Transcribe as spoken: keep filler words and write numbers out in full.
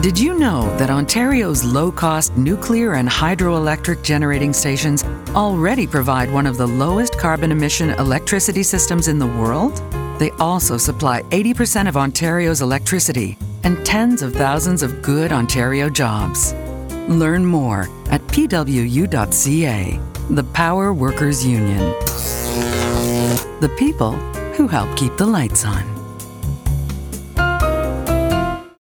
Did you know that Ontario's low-cost nuclear and hydroelectric generating stations already provide one of the lowest carbon emission electricity systems in the world? They also supply eighty percent of Ontario's electricity and tens of thousands of good Ontario jobs. Learn more at p w u dot c a. The Power Workers Union. The people who help keep the lights on.